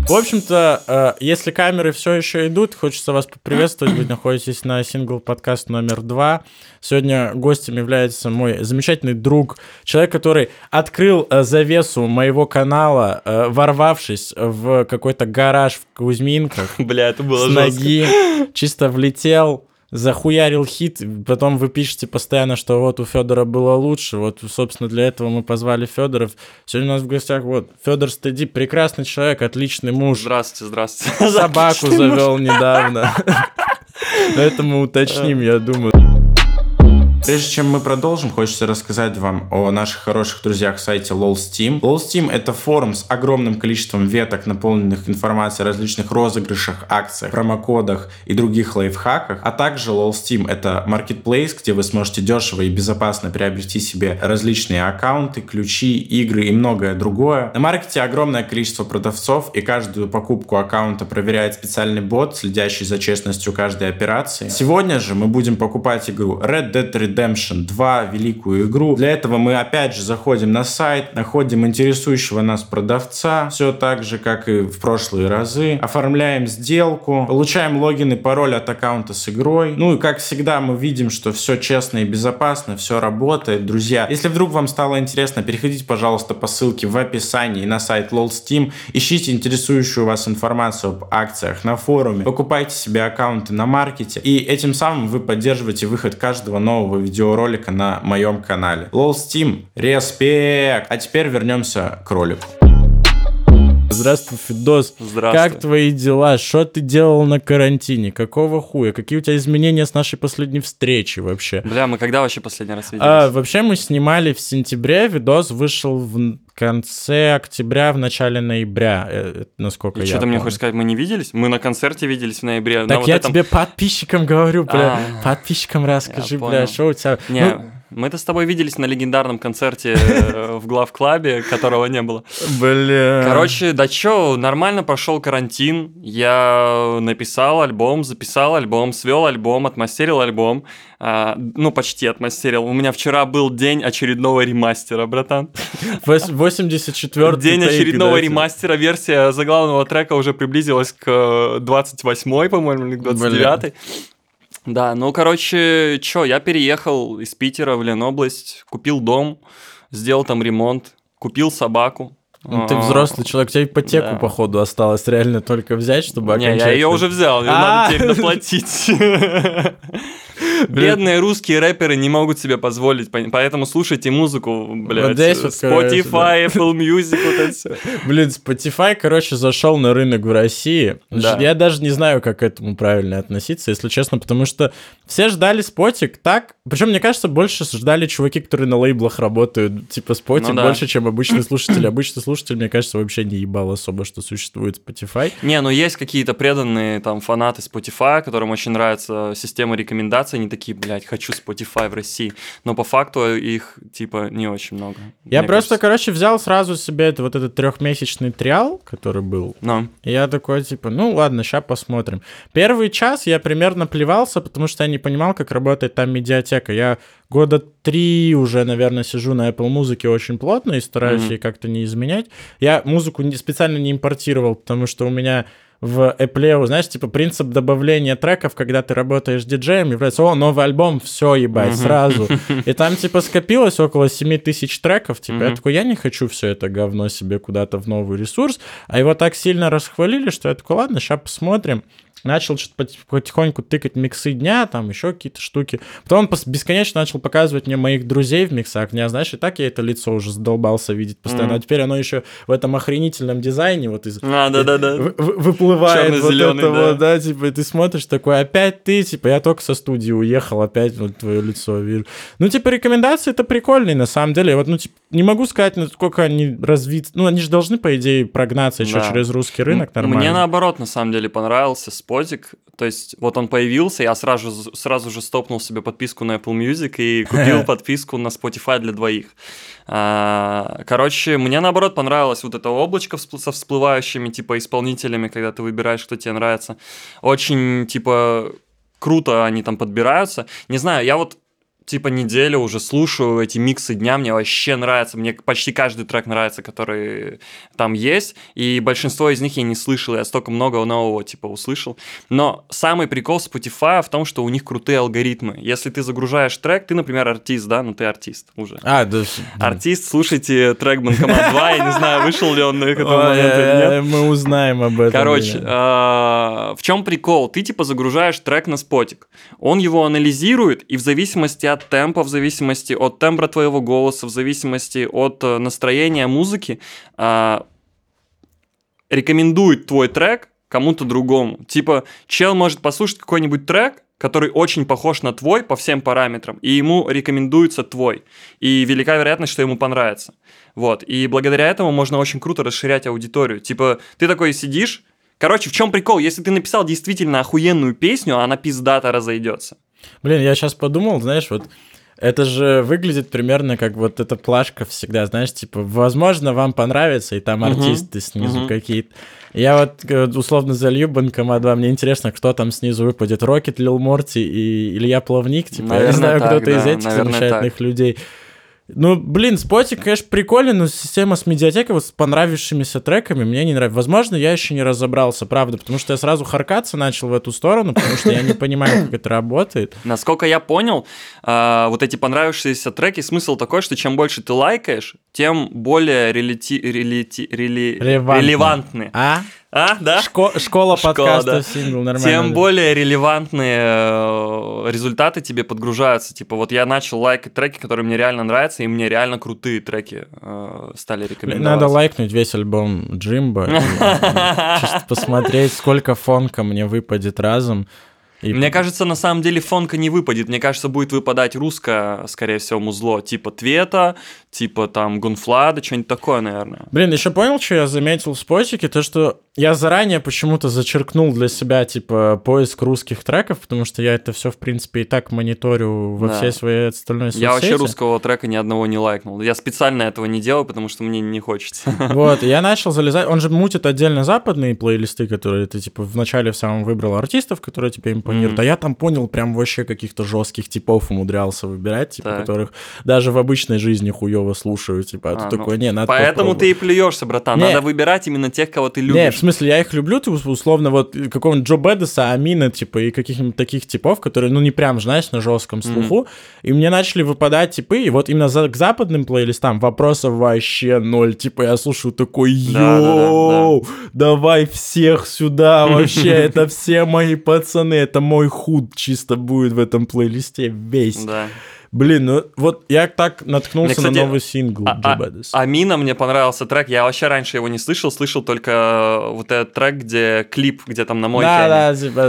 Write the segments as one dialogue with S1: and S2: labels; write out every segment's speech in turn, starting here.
S1: В общем-то, если камеры все еще идут, хочется вас поприветствовать. Вы находитесь на сингл-подкаст номер 2. Сегодня гостем является мой замечательный друг, человек, который открыл завесу моего канала, ворвавшись в какой-то гараж в Кузьминках.
S2: Бля, это было
S1: с ноги, чисто влетел, захуярил хит, потом вы пишете постоянно, что вот у Федора было лучше, вот, собственно, для этого мы позвали Федоров. Сегодня у нас в гостях вот Федор Стеди, прекрасный человек, отличный муж.
S2: Здравствуйте.
S1: Собаку завел недавно. Поэтому уточним, я думаю. Прежде чем мы продолжим, хочется рассказать вам о наших хороших друзьях в сайте LOLsteam. LOLsteam — это форум с огромным количеством веток, наполненных информацией о различных розыгрышах, акциях, промокодах и других лайфхаках. А также LOLsteam — это marketplace, где вы сможете дешево и безопасно приобрести себе различные аккаунты, ключи, игры и многое другое. На маркете огромное количество продавцов, и каждую покупку аккаунта проверяет специальный бот, следящий за честностью каждой операции. Сегодня же мы будем покупать игру Red Dead Redemption 2, великую игру. Для этого мы опять же заходим на сайт, находим интересующего нас продавца, все так же, как и в прошлые разы, оформляем сделку, получаем логин и пароль от аккаунта с игрой. Ну и как всегда мы видим, что все честно и безопасно, все работает. Друзья, если вдруг вам стало интересно, переходите, пожалуйста, по ссылке в описании на сайт LOLsteam, ищите интересующую вас информацию об акциях на форуме, покупайте себе аккаунты на маркете, и этим самым вы поддерживаете выход каждого нового видеоролика на моем канале. LOLsteam, респект! А теперь вернемся к ролику. Здравствуй, Федос.
S2: Здравствуй.
S1: Как твои дела? Что ты делал на карантине? Какого хуя? Какие у тебя изменения с нашей последней встречи вообще?
S2: Бля, мы когда вообще последний раз виделись?
S1: Вообще мы снимали в сентябре, видос вышел в конце октября, в начале ноября, насколько я
S2: что ты
S1: помню.
S2: мне хочешь сказать, мы не виделись? Мы на концерте виделись в ноябре.
S1: Так я тебе подписчикам говорю, бля, подписчикам расскажи, бля, что у тебя...
S2: Мы-то с тобой виделись на легендарном концерте в главклабе, которого не было.
S1: Бля.
S2: Короче, да чё, нормально прошел карантин. Я написал альбом, записал альбом, свел альбом, отмастерил альбом. Ну, почти отмастерил. У меня вчера был день очередного ремастера, братан.
S1: 84-й
S2: день очередного ремастера. Версия заглавного трека уже приблизилась к 28-й, по-моему, или к 29-й. Да, ну, короче, я переехал из Питера в Ленобласть, купил дом, сделал там ремонт, купил собаку.
S1: Ну, ты взрослый человек, у тебя ипотеку, походу, осталось реально только взять, чтобы окончательно...
S2: Не, я ее уже взял, ее надо теперь доплатить. Бедные русские рэперы не могут себе позволить, поэтому слушайте музыку, блядь, Spotify, Apple Music, вот это все.
S1: Блин, Spotify, короче, зашел на рынок в России. Да. Я даже не знаю, как к этому правильно относиться, если честно, потому что все ждали Спотик так, причем, мне кажется, больше ждали чуваки, которые на лейблах работают, типа Спотик, больше, чем обычные слушатели. Обычный слушатель, мне кажется, вообще не ебал особо, что существует Spotify.
S2: Не, ну есть какие-то преданные там фанаты Spotify, которым очень нравится система рекомендаций, они такие, блядь, хочу Spotify в России, но по факту их, типа, не очень много.
S1: Я просто, короче, взял сразу себе вот этот 3-месячный триал, который был, и я такой, типа, ну ладно, сейчас посмотрим. Первый час я примерно плевался, потому что я не понимал, как работает там медиатека. Я года 3 уже, наверное, сижу на Apple Music очень плотно и стараюсь ей как-то не изменять. Я музыку специально не импортировал, потому что у меня в Apple, знаешь, типа принцип добавления треков, когда ты работаешь диджеем, является, новый альбом, все, ебать, сразу. И там, типа, скопилось около 7000 треков, типа, я такой, я не хочу все это говно себе куда-то в новый ресурс, а его так сильно расхвалили, что я такой, ладно, сейчас посмотрим. Начал что-то потихоньку тыкать миксы дня, там еще какие-то штуки. Потом он бесконечно начал показывать мне моих друзей в миксах. Мне, знаешь, и так я это лицо уже задолбался видеть постоянно. А теперь оно еще в этом охренительном дизайне вот из... выплывает вот это вот, да, типа, и ты смотришь такой, опять ты, типа, я только со студии уехал, опять вот твое лицо вижу. Ну, типа, рекомендации это прикольные, на самом деле. Вот, ну, типа, не могу сказать, насколько они развиты. Ну, они же должны, по идее, прогнаться еще через русский рынок нормально.
S2: Мне, наоборот, на самом деле, понравился Спотик. То есть, вот он появился, я сразу же стопнул себе подписку на Apple Music и купил подписку на Spotify для двоих. Короче, мне, наоборот, понравилось вот это облачко со всплывающими, типа, исполнителями, когда ты выбираешь, кто тебе нравится. Очень, типа, круто они там подбираются. Не знаю, я вот типа неделю уже слушаю эти миксы дня, мне вообще нравится, мне почти каждый трек нравится, который там есть, и большинство из них я не слышал, я столько много нового типа услышал. Но самый прикол Spotify в том, что у них крутые алгоритмы. Если ты загружаешь трек, ты, например, артист, да, ну ты артист уже.
S1: Да.
S2: Артист, слушайте трек Банкомат 2, я не знаю, вышел ли он на этот момент или нет.
S1: Мы узнаем об этом.
S2: Короче, в чем прикол? Ты типа загружаешь трек на спотик, он его анализирует, и в зависимости от темпа, в зависимости от тембра твоего голоса, в зависимости от настроения музыки, рекомендует твой трек кому-то другому. Типа, чел может послушать какой-нибудь трек, который очень похож на твой по всем параметрам, и ему рекомендуется твой. И велика вероятность, что ему понравится. Вот. И благодаря этому можно очень круто расширять аудиторию. Типа, ты такой сидишь. Короче, в чем прикол? Если ты написал действительно охуенную песню, она пиздато разойдется.
S1: Блин, я сейчас подумал, знаешь, вот это же выглядит примерно как вот эта плашка всегда, знаешь, типа, возможно, вам понравится, и там артисты снизу какие-то. Я вот условно залью Банкомат 2, мне интересно, кто там снизу выпадет, Рокет, Лил Морти и Илья Плавник, типа, наверное, я не знаю, кто-то из этих замечательных людей. Ну, блин, Спотик, конечно, прикольный, но система с медиатекой вот с понравившимися треками мне не нравится. Возможно, я еще не разобрался, правда, потому что я сразу харкаться начал в эту сторону, потому что я не понимаю, как это работает.
S2: Насколько я понял, вот эти понравившиеся треки, смысл такой, что чем больше ты лайкаешь, тем более релевантны. Да?
S1: Школа подкастов, сингл, нормально.
S2: Тем более релевантные результаты тебе подгружаются. Типа вот я начал лайкать треки, которые мне реально нравятся, и мне реально крутые треки стали рекомендоваться.
S1: Надо лайкнуть весь альбом Джимбо, чисто посмотреть, сколько фонка мне выпадет разом.
S2: Мне кажется, на самом деле фонка не выпадет. Мне кажется, будет выпадать русское, скорее всего, музло. Типа Твета, типа там Гунфлада, что-нибудь такое, наверное.
S1: Блин, еще понял, что я заметил в спотике? То, что я заранее почему-то зачеркнул для себя, типа, поиск русских треков, потому что я это все, в принципе, и так мониторю во всей своей остальной соцсети.
S2: Я вообще русского трека ни одного не лайкнул. Я специально этого не делаю, потому что мне не хочется.
S1: Вот, я начал залезать. Он же мутит отдельно западные плейлисты, которые ты, типа, вначале в самом выбрал артистов, которые тебе импонируют. А я там понял, прям вообще каких-то жестких типов умудрялся выбирать, типа, которых даже в обычной жизни хуёво слушаю, типа, а ты такой, не, надо
S2: поэтому ты и плюешься, братан. Надо выбирать именно тех, кого ты любишь.
S1: Не, в смысле, я их люблю, ты, условно, вот какого-нибудь Джо Бэдеса, Амина, типа, и каких-нибудь таких типов, которые, ну, не прям, знаешь, на жестком слуху, и мне начали выпадать типы, и вот именно к западным плейлистам вопросов вообще ноль, типа, я слушаю такой, йоу, давай всех сюда, вообще, это все мои пацаны, это мой худ чисто будет в этом плейлисте весь.
S2: Да.
S1: Блин, ну вот я так наткнулся на новый сингл Джо Бэдес.
S2: Амина, мне понравился трек, я вообще раньше его не слышал вот этот трек, где клип, где там на мойке.
S1: Да, типа...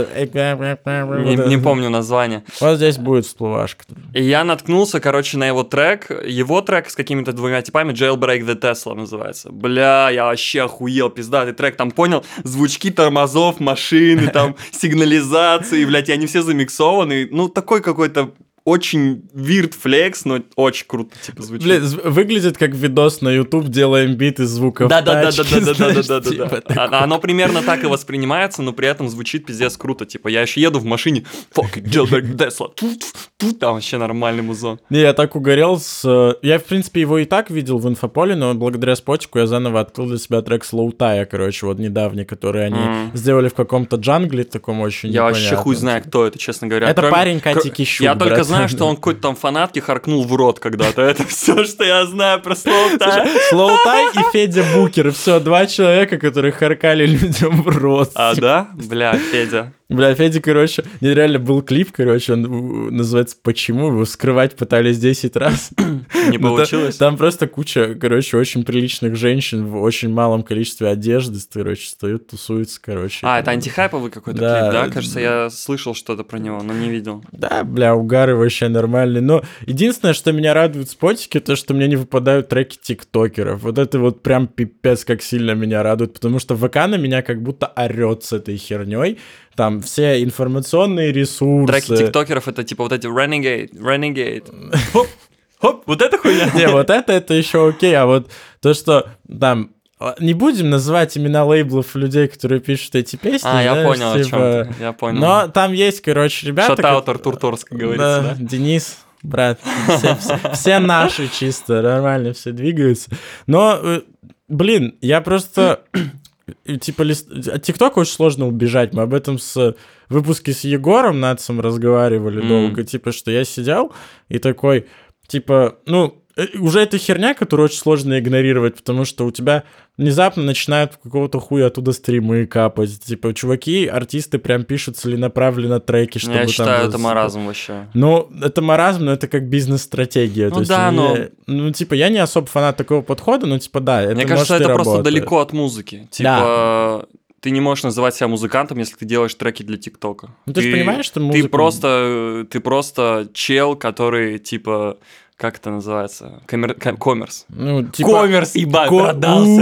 S2: Не помню название.
S1: Вот здесь будет всплывашка.
S2: И я наткнулся, короче, на его трек с какими-то двумя типами, Jailbreak the Tesla называется. Бля, я вообще охуел, пиздатый трек, там, понял, звучки тормозов, машины, там, сигнализации, блядь, и они все замиксованы, ну, такой какой-то очень weird flex, но очень круто, типа, звучит.
S1: Блин, выглядит как видос на YouTube, делаем бит из звуков тачки.
S2: Да. Оно примерно так и воспринимается, но при этом звучит пиздец круто. Типа, я еще еду в машине, fuck, Jailbreak Tesla, там вообще нормальный музон.
S1: Не, я так угорел Я, в принципе, его и так видел в инфополе, но благодаря спотику я заново открыл для себя трек Slow Tie, короче, вот недавний, который они сделали в каком-то джангле, таком очень
S2: непонятном. Я вообще хуй знаю, кто это, честно говоря.
S1: Это парень Кати Кищук,
S2: я только знаю, что он какой-то там фанатке харкнул в рот когда-то. Это все, что я знаю про Slow Tie.
S1: Slow Tie и Федя Букер. Все, два человека, которые харкали людям в рот.
S2: А, да? Бля, Федя.
S1: Бля, Федя, короче, нереально был клип, короче, он называется «Почему?», его скрывать пытались 10 раз.
S2: Не получилось?
S1: Там просто куча, короче, очень приличных женщин в очень малом количестве одежды, короче, стоят, тусуются, короче.
S2: Это антихайповый какой-то клип, да? Кажется, я слышал что-то про него, но не видел.
S1: Да, бля, угары вообще нормальные. Но единственное, что меня радует в спотике, то, что мне не выпадают треки тиктокеров. Вот это вот прям пипец как сильно меня радует, потому что ВК на меня как будто орет с этой херней. Там все информационные ресурсы.
S2: Треки тиктокеров — это типа вот эти Renegade. Хоп, вот это хуйня.
S1: Не, вот это еще окей, а вот то, что там... Не будем называть имена лейблов людей, которые пишут эти песни.
S2: Я понял, типа... о чем ты. Я понял.
S1: Но там есть, короче, ребята...
S2: Шатаут Артур Торск, говорится, да?
S1: Денис. брат, все наши чисто, нормально все двигаются. Но, блин, я просто... Типа, от ТикТока очень сложно убежать. Мы об этом в выпуске с Егором Нацем разговаривали долго. Типа, что я сидел и такой, типа, ну, уже эта херня, которую очень сложно игнорировать, потому что у тебя внезапно начинают какого-то хуя оттуда стримы капать. Типа, чуваки, артисты прям пишут целенаправленно треки, чтобы
S2: я
S1: там...
S2: считаю, это маразм вообще.
S1: Ну, это маразм, но это как бизнес-стратегия.
S2: Ну
S1: то есть,
S2: да, но...
S1: Ну, типа, я не особо фанат такого подхода, но, типа, да, это
S2: Мне кажется, это просто
S1: работает.
S2: далеко от музыки. Типа... Да. Ты не можешь называть себя музыкантом, если ты делаешь треки для ТикТока.
S1: Ну, ты же понимаешь, что музыка...
S2: Ты просто чел, который, типа... Как это называется? Коммерс.
S1: Ну, типа...
S2: Коммерс, ебать, продался.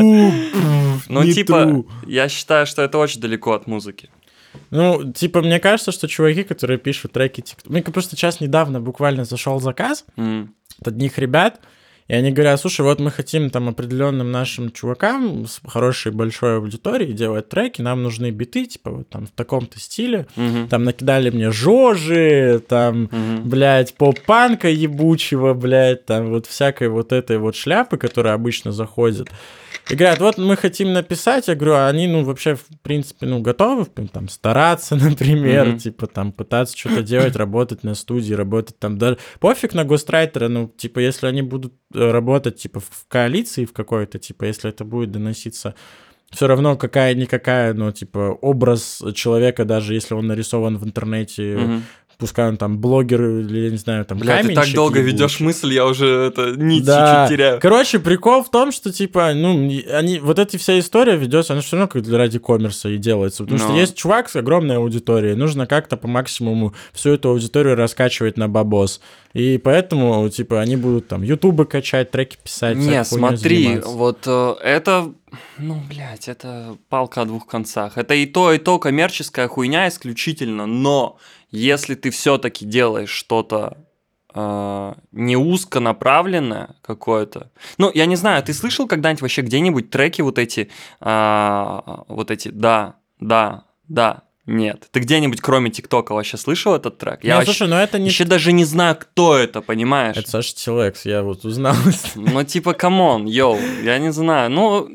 S2: Ну, типа, я считаю, что это очень далеко от музыки.
S1: Ну, типа, мне кажется, что чуваки, которые пишут треки ТикТок... Мне просто сейчас недавно буквально зашел заказ от одних ребят, и они говорят, слушай, вот мы хотим там определенным нашим чувакам с хорошей большой аудиторией делать треки, нам нужны биты, типа, вот там в таком-то стиле. Там накидали мне Жожи, там, блядь, поп-панка ебучего, блядь, там вот всякой вот этой вот шляпы, которая обычно заходит. И говорят, вот мы хотим написать, я говорю, а они, ну, вообще, в принципе, ну, готовы, там, стараться, например, типа, там, пытаться что-то делать, работать на студии, работать там, даже пофиг на гострайтера, ну, типа, если они будут работать, типа, в коалиции в какой-то, типа, если это будет доноситься, все равно какая-никакая, ну, типа, образ человека, даже если он нарисован в интернете, пускай он там блогер или, я не знаю, там
S2: каменщик. Бля, ты так долго ведешь мысль, я уже нить чуть-чуть теряю.
S1: Короче, прикол в том, что, типа, ну, они, вот эта вся история ведется, она все равно как ради коммерса и делается. Потому что есть чувак с огромной аудиторией, нужно как-то по максимуму всю эту аудиторию раскачивать на бабос. И поэтому, типа, они будут там ютубы качать, треки писать.
S2: Не, смотри, вот это... Ну, блядь, это палка о двух концах. Это и то коммерческая хуйня исключительно, но если ты все-таки делаешь что-то не узконаправленное какое-то... Ну, я не знаю, ты слышал когда-нибудь вообще где-нибудь треки вот эти да, нет. Ты где-нибудь, кроме ТикТока, вообще слышал этот трек?
S1: Я слушай, но это не...
S2: еще даже не знаю, кто это, понимаешь?
S1: Это Саша Тилекс, я вот узнал.
S2: Ну, типа, камон, йоу, я не знаю, ну...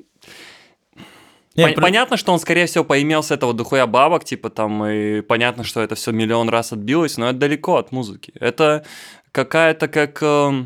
S2: Понятно, что он, скорее всего, поимел с этого дохуя бабок, типа там, и понятно, что это все миллион раз отбилось, но это далеко от музыки. Это какая-то как...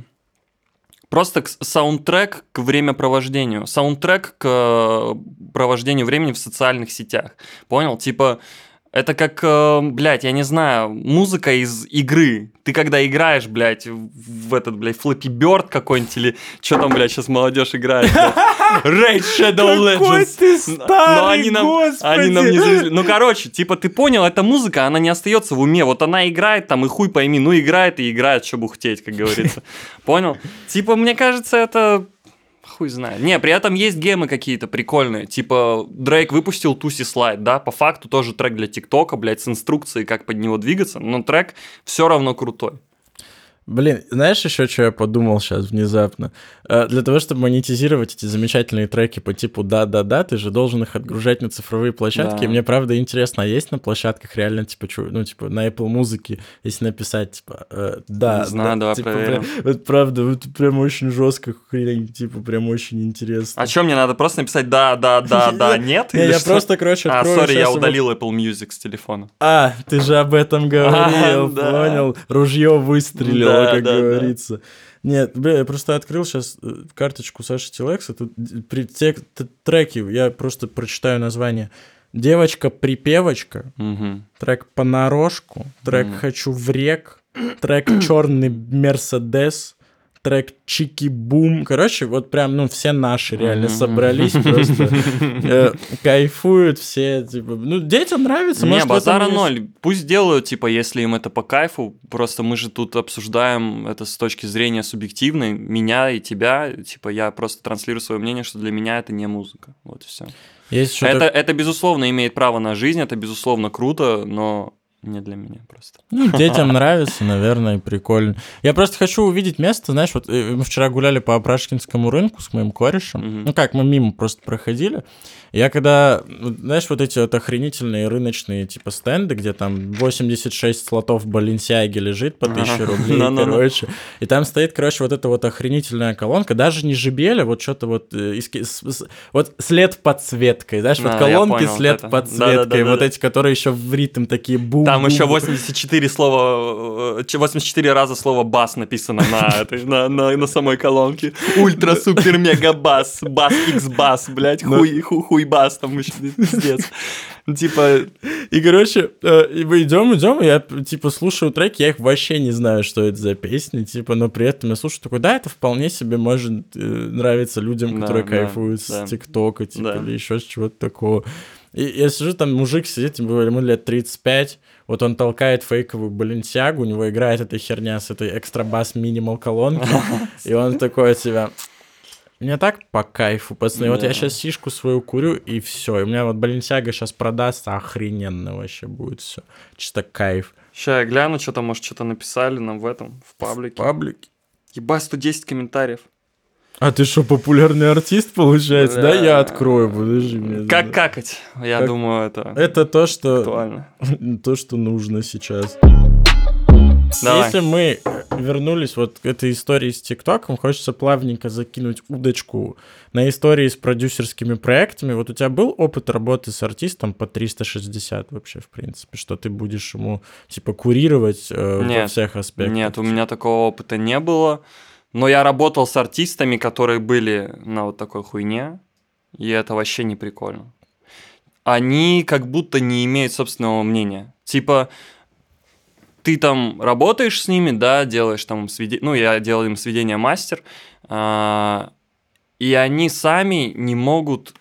S2: Просто саундтрек к времяпровождению. Саундтрек к провождению времени в социальных сетях. Понял? Типа... Это как, блядь, я не знаю, музыка из игры. Ты когда играешь, блядь, в этот, блядь, Flappy Bird какой-нибудь, или что там, блядь, сейчас молодежь играет, Raid Shadow Legends.
S1: Какой ты старый, господи!
S2: Они нам не завезли. Ну, короче, типа, ты понял, эта музыка, она не остается в уме. Вот она играет там, и хуй пойми, ну, играет и играет, что бухтеть, как говорится. Понял? Типа, мне кажется, это... Хуй знает. Не, при этом есть гемы какие-то прикольные. Типа, Дрейк выпустил Туси Слайд, да? По факту тоже трек для ТикТока, блядь, с инструкцией, как под него двигаться. Но трек все равно крутой.
S1: Блин, знаешь еще, что я подумал сейчас внезапно? Для того, чтобы монетизировать эти замечательные треки по типу «да-да-да», ты же должен их отгружать на цифровые площадки. Да. И мне, правда, интересно, а есть на площадках реально, типа, ну, типа, на Apple Music, если написать, типа, «да»,
S2: не знаю, давай
S1: типа,
S2: проверим.
S1: Вот правда, вот прям очень жестко, типа, прям очень интересно.
S2: А что, мне надо просто написать «да-да-да-да», нет?
S1: Я просто, короче, открою...
S2: сори, я удалил Apple Music с телефона.
S1: Ты же об этом говорил, понял? Ружье выстрелило. Как говорится. Нет, бля, я просто открыл сейчас карточку Саши Тилекса. Тут треки, я просто прочитаю название. «Девочка-припевочка», трек «Понарошку», трек «Хочу в рек», трек «Черный Мерседес», трек «Чики-бум». Короче, вот прям, ну, все наши реально собрались просто. Кайфуют все, типа, ну, детям нравится.
S2: Не, базара ноль. Пусть делают, типа, если им это по кайфу. Просто мы же тут обсуждаем это с точки зрения субъективной. Меня и тебя, типа, я просто транслирую свое мнение, что для меня это не музыка. Вот и все. Это, безусловно, имеет право на жизнь, это, безусловно, круто, но не для меня просто.
S1: Ну, детям нравится, наверное, прикольно. Я просто хочу увидеть место, знаешь, вот мы вчера гуляли по Опрашкинскому рынку с моим корешем. Ну как, мы мимо просто проходили. Я когда, знаешь, вот эти вот охренительные рыночные типа стенды, где там 86 слотов Баленсиаги лежит по 1000 рублей, короче. И там стоит, короче, вот эта вот охренительная колонка, даже не жебеля, вот что-то вот, вот след подсветкой, знаешь, вот колонки след подсветкой, вот эти, которые еще в ритм такие бум.
S2: Там еще 84 раза слово бас написано на самой колонке. Ультра супер мега бас, бас икс бас, блять, хуй бас, там еще пиздец. Типа...
S1: И, короче, мы идем, и я, типа, слушаю треки, я их вообще не знаю, что это за песни, типа, но при этом я слушаю такой, да, это вполне себе может нравиться людям, которые кайфуют с ТикТока, типа, или еще с чего-то такого. И я сижу, там мужик сидит, ему лет 35, вот он толкает фейковую Баленсиагу, у него играет эта херня с этой экстра-бас минимал колонки, и он такой от себя... Мне так по кайфу, пацаны. Вот я сейчас сишку свою курю, и все. И у меня вот Баленсиага сейчас продастся, охрененно вообще будет все. Чисто кайф.
S2: Сейчас я гляну, что-то, может, что-то написали нам в паблике.
S1: В паблике?
S2: Ебать, 110 комментариев.
S1: А ты что, популярный артист, получается? Да, я открою, подожди.
S2: Как какать? Я думаю, это...
S1: Это то, что...
S2: актуально.
S1: То, что нужно сейчас.
S2: Давай.
S1: Если мы вернулись вот к этой истории с ТикТоком, хочется плавненько закинуть удочку на истории с продюсерскими проектами. Вот у тебя был опыт работы с артистом по 360 вообще, в принципе, что ты будешь ему, типа, курировать во всех аспектах?
S2: Нет, у меня такого опыта не было. Но я работал с артистами, которые были на вот такой хуйне, и это вообще не прикольно. Они как будто не имеют собственного мнения. Типа... Ты там работаешь с ними, да, делаешь там сведения, ну, я делал им сведения мастер, и они сами не могут,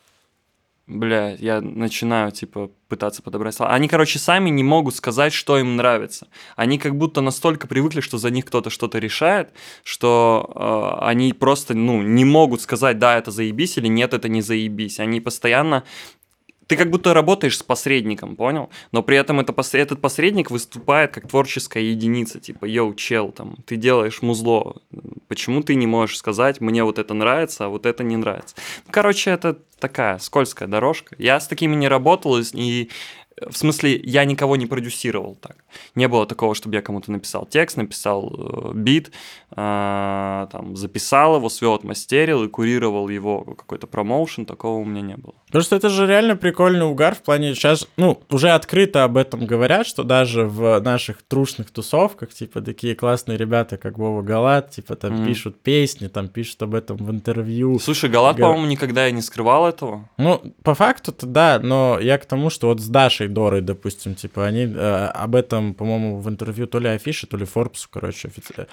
S2: я начинаю, типа, пытаться подобрать слова. Они, короче, сами не могут сказать, что им нравится. Они как будто настолько привыкли, что за них кто-то что-то решает, что они просто, не могут сказать, да, это заебись, или нет, это не заебись. Они постоянно... Ты как будто работаешь с посредником, понял? Но при этом этот посредник выступает как творческая единица, типа, йоу, чел, там, ты делаешь музло, почему ты не можешь сказать, мне вот это нравится, а вот это не нравится? Короче, это такая скользкая дорожка. Я с такими не работал, и в смысле, я никого не продюсировал так. Не было такого, чтобы я кому-то написал текст, написал бит, там, записал его, свел, отмастерил и курировал его какой-то промоушен, такого у меня не было.
S1: Потому что это же реально прикольный угар в плане сейчас, уже открыто об этом говорят, что даже в наших трушных тусовках, типа, такие классные ребята, как Вова Галат, типа, там пишут песни, там пишут об этом в интервью.
S2: Слушай, Галат, по-моему, никогда и не скрывал этого.
S1: По факту-то да, но я к тому, что вот с Дашей Дорой, допустим, типа, они об этом, по-моему, в интервью то ли Афише, то ли Форбсу, короче,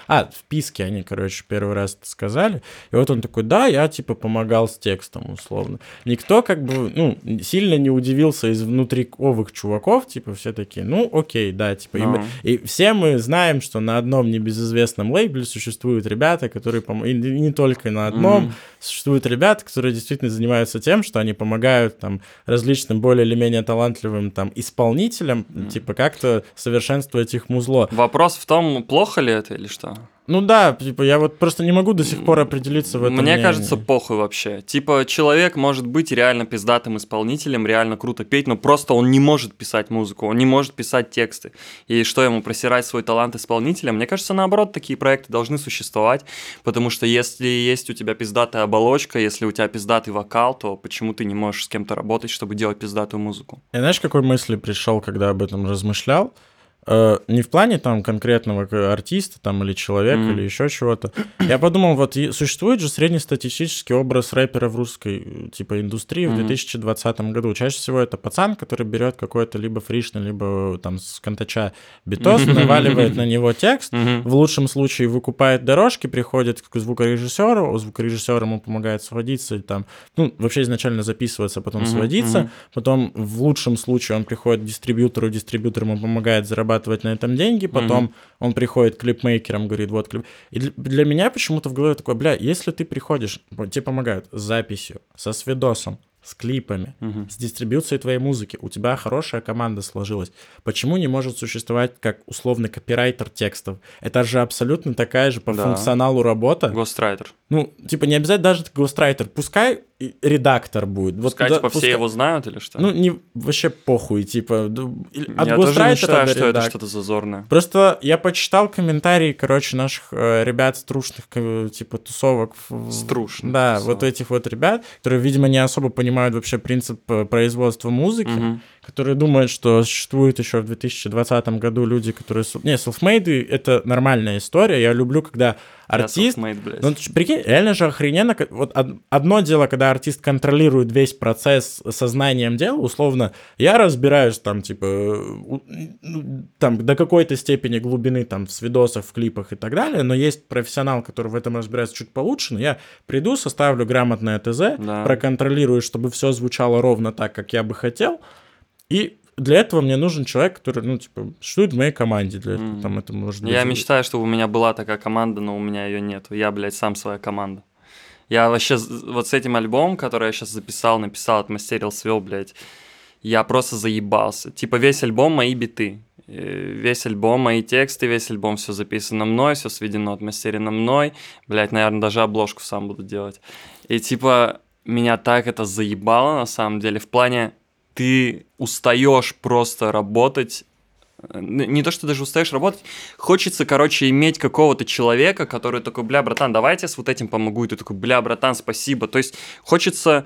S1: в Писке они, короче, первый раз это сказали, и вот он такой, да, я, типа, помогал с текстом, условно. Никто, как бы, сильно не удивился из внутриковых чуваков, типа, все такие, окей, да, типа, и все мы знаем, что на одном небезызвестном лейбле существуют ребята, которые, и не только на одном, существуют ребята, которые действительно занимаются тем, что они помогают, там, различным более или менее талантливым, там, исполнителям, типа, как-то совершенствовать их музло.
S2: Вопрос в том, плохо ли это или что?
S1: Да, типа, я вот просто не могу до сих пор определиться в этом
S2: Мне
S1: мнении.
S2: кажется, похуй вообще. Типа, человек может быть реально пиздатым исполнителем, реально круто петь, но просто он не может писать музыку, он не может писать тексты. И что ему, просирать свой талант исполнителя? Мне кажется, наоборот, такие проекты должны существовать, потому что если есть у тебя пиздатая оболочка, если у тебя пиздатый вокал, то почему ты не можешь с кем-то работать, чтобы делать пиздатую музыку?
S1: Я знаешь, к какой мысли пришел, когда об этом размышлял? Не в плане там конкретного артиста там, или человека, или еще чего-то. Я подумал, вот существует же среднестатистический образ рэпера в русской типа индустрии в 2020 году. Чаще всего это пацан, который берет какой-то либо фришный, либо там с контача битос, наваливает на него текст, в лучшем случае выкупает дорожки, приходит к звукорежиссеру, звукорежиссер ему помогает сводиться, там, вообще изначально записываться, потом сводиться, потом в лучшем случае он приходит к дистрибьютору, дистрибьютор ему помогает зарабатывать на этом деньги, потом он приходит к клипмейкерам, говорит, вот клип. И для меня почему-то в голове такое, если ты приходишь, тебе помогают с записью, со свидосом, с клипами, с дистрибьюцией твоей музыки. У тебя хорошая команда сложилась. Почему не может существовать как условный копирайтер текстов? Это же абсолютно такая же по функционалу работа.
S2: Гострайтер.
S1: Ну, типа, не обязательно даже гострайтер. Пускай редактор будет.
S2: Пускай, вот, типа, все его знают или что?
S1: Ну, не вообще похуй, типа.
S2: От я тоже не считаю, что это что-то зазорное.
S1: Просто я почитал комментарии, короче, наших ребят струшных, типа, тусовок.
S2: Струшных.
S1: Да, тусовок. Вот этих вот ребят, которые, видимо, не особо понимают вообще принцип производства музыки, которые думают, что существуют еще в 2020 году люди, которые... Не, self-made — это нормальная история. Я люблю, когда артист... Ну, прикинь, реально же охрененно. Вот одно дело, когда артист контролирует весь процесс сознанием дела, условно, я разбираюсь там, типа, там, до какой-то степени глубины, там, в видосах, в клипах и так далее, но есть профессионал, который в этом разбирается чуть получше, но я приду, составлю грамотное ТЗ, проконтролирую, чтобы все звучало ровно так, как я бы хотел, и для этого мне нужен человек, который, ну, типа, существует в моей команде. Для этого, там, это может быть...
S2: Я мечтаю, чтобы у меня была такая команда, но у меня ее нет. Я, блядь, сам своя команда. Я вообще вот с этим альбомом, который я сейчас записал, написал, отмастерил, свел, блядь, я просто заебался. Типа весь альбом мои биты. Весь альбом мои тексты, весь альбом все записано мной, все сведено, отмастерено мной. Блядь, наверное, даже обложку сам буду делать. И типа меня так это заебало на самом деле. В плане ты устаешь просто работать. Не то, что даже устаешь работать, хочется, короче, иметь какого-то человека, который такой, бля, братан, давай я тебе с вот этим помогу, и ты такой, бля, братан, спасибо. То есть хочется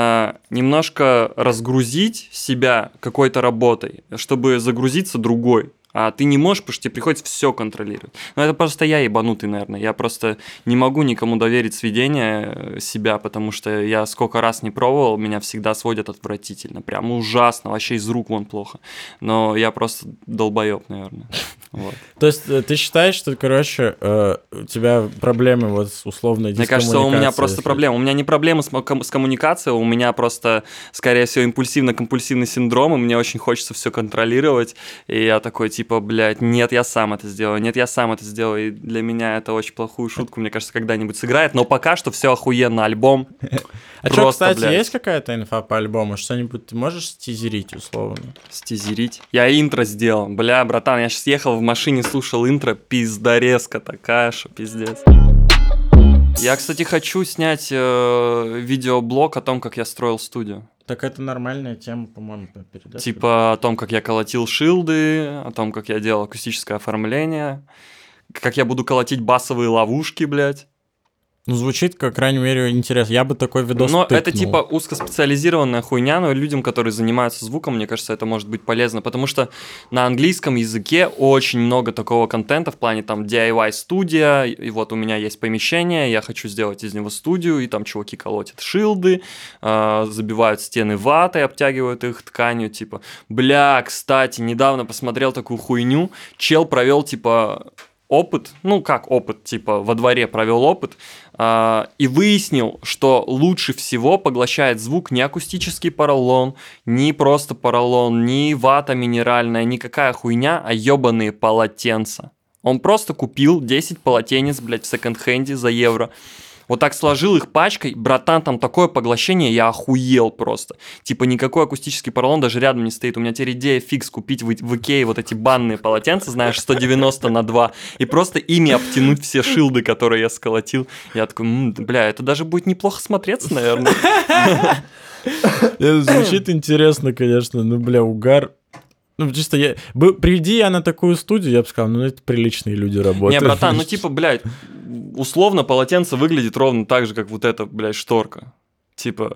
S2: немножко разгрузить себя какой-то работой, чтобы загрузиться другой. А ты не можешь, потому что тебе приходится все контролировать. Но это просто я ебанутый, наверное. Я просто не могу никому доверить сведения себя, потому что я сколько раз не пробовал, меня всегда сводят отвратительно. Прям ужасно, вообще из рук вон плохо. Но я просто долбоёб, наверное. Вот.
S1: То есть ты считаешь, что, короче, у тебя проблемы вот с условной дискоммуникацией?
S2: Мне кажется, у меня просто проблемы. У меня не проблемы с коммуникацией, у меня просто, скорее всего, импульсивно-компульсивный синдром, и мне очень хочется все контролировать, и я такой, типа, блядь, нет, я сам это сделаю, нет, я сам это сделаю, и для меня это очень плохую шутку, мне кажется, когда-нибудь сыграет, но пока что все охуенно, альбом.
S1: А что, кстати, блядь, есть какая-то инфа по альбому? Что-нибудь ты можешь стизерить, условно?
S2: Стизерить? Я интро сделал. Бля, братан, я сейчас ехал в машине, слушал интро, пиздарезка такая, что пиздец. Я, кстати, хочу снять видеоблог о том, как я строил студию.
S1: Так это нормальная тема, по-моему, передать.
S2: Типа о том, как я колотил шилды, о том, как я делал акустическое оформление, как я буду колотить басовые ловушки, блядь.
S1: Ну, звучит, по крайней мере, интересно. Я бы такой видос
S2: Но
S1: тыкнул.
S2: это типа узкоспециализированная хуйня, но людям, которые занимаются звуком, мне кажется, это может быть полезно, потому что на английском языке очень много такого контента в плане там DIY-студия, и вот у меня есть помещение, я хочу сделать из него студию, и там чуваки колотят шилды, забивают стены ватой, обтягивают их тканью, типа, бля, кстати, недавно посмотрел такую хуйню, чел провел, типа... опыт, ну как опыт, типа во дворе провел опыт, и выяснил, что лучше всего поглощает звук не акустический поролон, не просто поролон, не вата минеральная, никакая хуйня, а ебаные полотенца. Он просто купил 10 полотенец, блядь, в секонд-хенде за евро. Вот так сложил их пачкой, братан, там такое поглощение, я охуел просто. Типа никакой акустический поролон даже рядом не стоит. У меня теперь идея фикс купить в Икее вот эти банные полотенца, знаешь, 190/2, и просто ими обтянуть все шилды, которые я сколотил. Я такой, бля, это даже будет неплохо смотреться, наверное.
S1: Это звучит интересно, конечно, ну, бля, угар. Ну, чисто приди я на такую студию, я бы сказал, ну, это приличные люди работают.
S2: Не, братан, ну, типа, блядь, условно полотенце выглядит ровно так же, как вот эта, блядь, шторка. Типа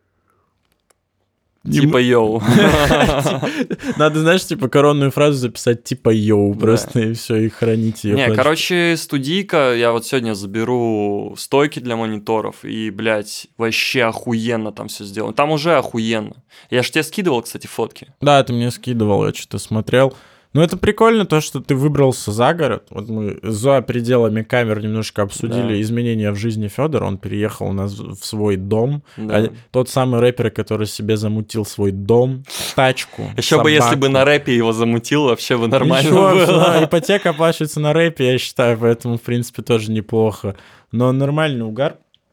S2: йоу.
S1: Надо, знаешь, типа коронную фразу записать типа йоу, просто и все, и хранить ее.
S2: Не, короче, студийка, я вот сегодня заберу стойки для мониторов, и, блядь, вообще охуенно там все сделано. Там уже охуенно. Я ж тебе скидывал, кстати, фотки.
S1: Да, ты мне скидывал, я что-то смотрел. Ну, это прикольно, то, что ты выбрался за город. Вот мы за пределами камер немножко обсудили изменения в жизни Федора. Он переехал у нас в свой дом. Да. Тот самый рэпер, который себе замутил свой дом, тачку,
S2: еще собаку. Бы, если бы на рэпе его замутил, вообще бы нормально
S1: было. Ипотека оплачивается на рэпе, я считаю, поэтому, в принципе, тоже неплохо. Но нормальный угар.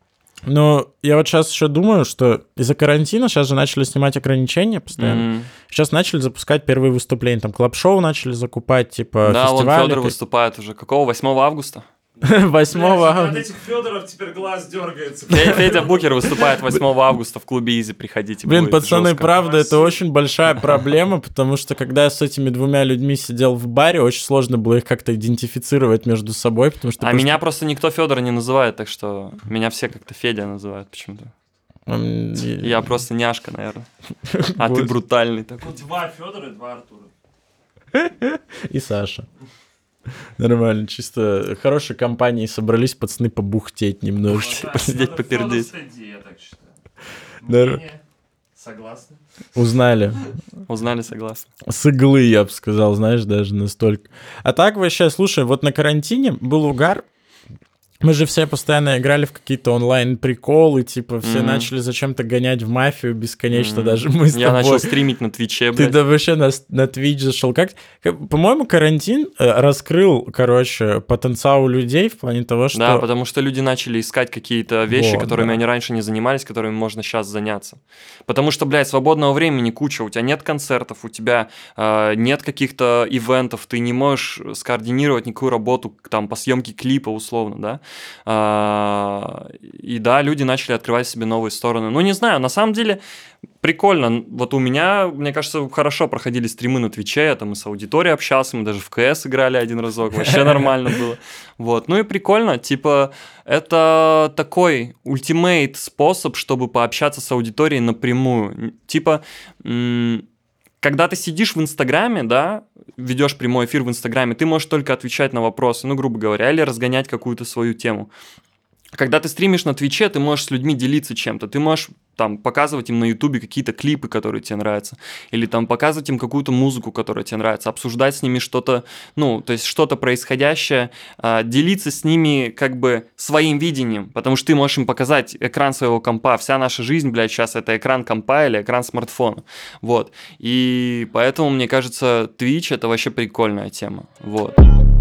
S1: Но я вот сейчас еще думаю, что из-за карантина сейчас же начали снимать ограничения постоянно. Сейчас начали запускать первые выступления. Там клаб-шоу начали закупать, типа
S2: Да, вон
S1: фестивали.
S2: Федор выступает уже. Какого? 8 августа?
S1: 8 августа.
S3: От этих Федоров теперь глаз дергается.
S2: Федя Букер выступает 8 августа в клубе Изи, приходите.
S1: Блин,
S2: будет
S1: пацаны,
S2: жестко.
S1: правда, это очень большая проблема, потому что когда я с этими двумя людьми сидел в баре, очень сложно было их как-то идентифицировать между собой, потому что...
S2: меня просто никто Федора не называет, так что меня все как-то Федя называют почему-то. Я просто няшка, наверное. А ты брутальный такой.
S3: Ну, 2 Федора и 2 Артура.
S1: И Саша. Нормально, чисто хорошей компанией собрались пацаны побухтеть немножечко.
S2: Посидеть, попердеть.
S3: Я так считаю.
S1: Да.
S3: Мнение? Согласны?
S1: Узнали.
S2: Узнали, согласны.
S1: С иглы, я бы сказал, знаешь, даже настолько. А так вообще, слушай, вот на карантине был угар. Мы же все постоянно играли в какие-то онлайн-приколы, типа все начали зачем-то гонять в мафию бесконечно, даже мы с тобой.
S2: Я начал стримить на Твиче,
S1: Ты
S2: блядь.
S1: да вообще на Twitch зашел. По-моему, карантин раскрыл, короче, потенциал людей в плане того, что...
S2: Да, потому что люди начали искать какие-то вещи,
S1: Вот,
S2: которыми
S1: да.
S2: они раньше не занимались, которыми можно сейчас заняться. Потому что, блядь, свободного времени куча. У тебя нет концертов, у тебя нет каких-то ивентов, ты не можешь скоординировать никакую работу там по съемке клипа, условно, да? И да, люди начали открывать себе новые стороны. Ну, не знаю, на самом деле прикольно. Вот у меня, мне кажется, хорошо проходили стримы на Твиче, я там и с аудиторией общался, мы даже в КС играли один разок, вообще нормально было. Вот, ну и прикольно, типа, это такой ультимейт способ, чтобы пообщаться с аудиторией напрямую. Типа, когда ты сидишь в Инстаграме, да, ведешь прямой эфир в Инстаграме, ты можешь только отвечать на вопросы, ну, грубо говоря, или разгонять какую-то свою тему. Когда ты стримишь на Твиче, ты можешь с людьми делиться чем-то, ты можешь там показывать им на Ютубе какие-то клипы, которые тебе нравятся, или там показывать им какую-то музыку, которая тебе нравится, обсуждать с ними что-то, ну, то есть что-то происходящее, делиться с ними как бы своим видением, потому что ты можешь им показать экран своего компа, вся наша жизнь, блядь, сейчас это экран компа или экран смартфона, вот, и поэтому, мне кажется, Twitch это вообще прикольная тема, вот.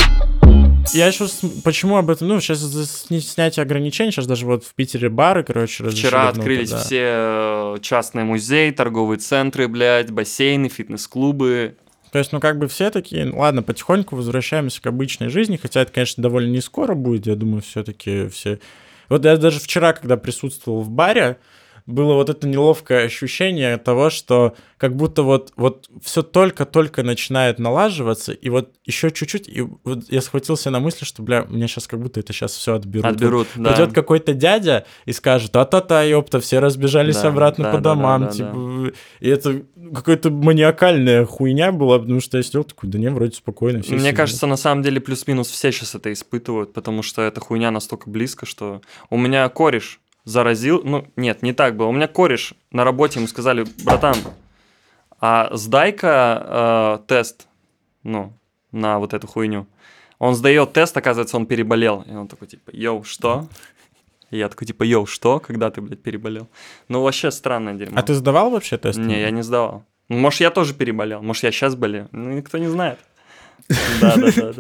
S1: Я еще почему об этом? Ну, сейчас снятие ограничений, сейчас даже вот в Питере бары, короче, разрешили.
S2: Вчера открылись все частные музеи, торговые центры, блядь, бассейны, фитнес-клубы.
S1: То есть, ну, как бы все такие, ладно, потихоньку возвращаемся к обычной жизни, хотя это, конечно, довольно не скоро будет, я думаю, все-таки все... Вот я даже вчера, когда присутствовал в баре, было вот это неловкое ощущение того, что как будто вот все только-только начинает налаживаться, и вот еще чуть-чуть, и вот я схватился на мысли, что, бля, меня сейчас как будто это сейчас все отберут.
S2: Отберут,
S1: вот,
S2: да.
S1: Придет какой-то дядя и скажет: а-та-та, ёпта, все разбежались
S2: Да,
S1: обратно
S2: да,
S1: по
S2: да,
S1: домам,
S2: да, да,
S1: типа,
S2: да.
S1: и это какая-то маниакальная хуйня была, потому что я сидел такой, да не, вроде спокойно. Все
S2: Мне
S1: сидят.
S2: кажется, на самом деле плюс-минус все сейчас это испытывают, потому что эта хуйня настолько близко, что у меня кореш заразил, ну, нет, не так было. У меня кореш на работе, ему сказали: братан, а сдай-ка тест, ну, на вот эту хуйню. Он сдает тест, оказывается, он переболел. И он такой, типа, йоу, что? И я такой, типа, йоу, что? Когда ты, блядь, переболел? Ну, вообще странное дерьмо.
S1: А ты сдавал вообще тест?
S2: Не, я не сдавал. Может, я тоже переболел, может, я сейчас болею. Ну, никто не знает. Да.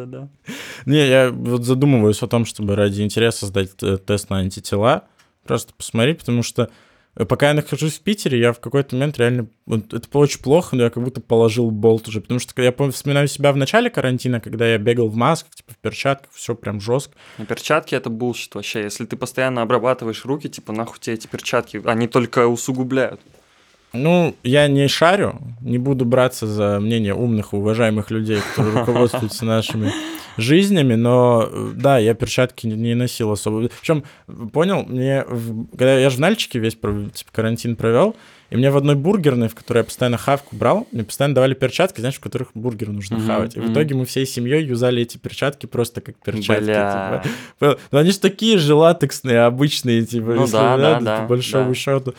S1: Не, я вот задумываюсь о том, чтобы ради интереса сдать тест на антитела, просто посмотреть, потому что пока я нахожусь в Питере, я в какой-то момент реально... Вот, это было очень плохо, но я как будто положил болт уже, потому что я вспоминаю себя в начале карантина, когда я бегал в масках, типа в перчатках, все прям жестко.
S2: Перчатки — это булщит вообще. Если ты постоянно обрабатываешь руки, типа, нахуй тебе эти перчатки, они только усугубляют.
S1: Ну, я не шарю, не буду браться за мнение умных и уважаемых людей, которые руководствуются нашими жизнями, но да, я перчатки не носил особо. Причем, понял, когда я же в Нальчике весь типа, карантин провел, и мне в одной бургерной, в которой я постоянно хавку брал, мне постоянно давали перчатки, знаешь, в которых бургер нужно хавать. И в итоге мы всей семьей юзали эти перчатки просто как перчатки.
S2: Бля.
S1: Типа. Но они же такие же латексные, обычные, типа,
S2: ну,
S1: если
S2: да,
S1: по большому счету.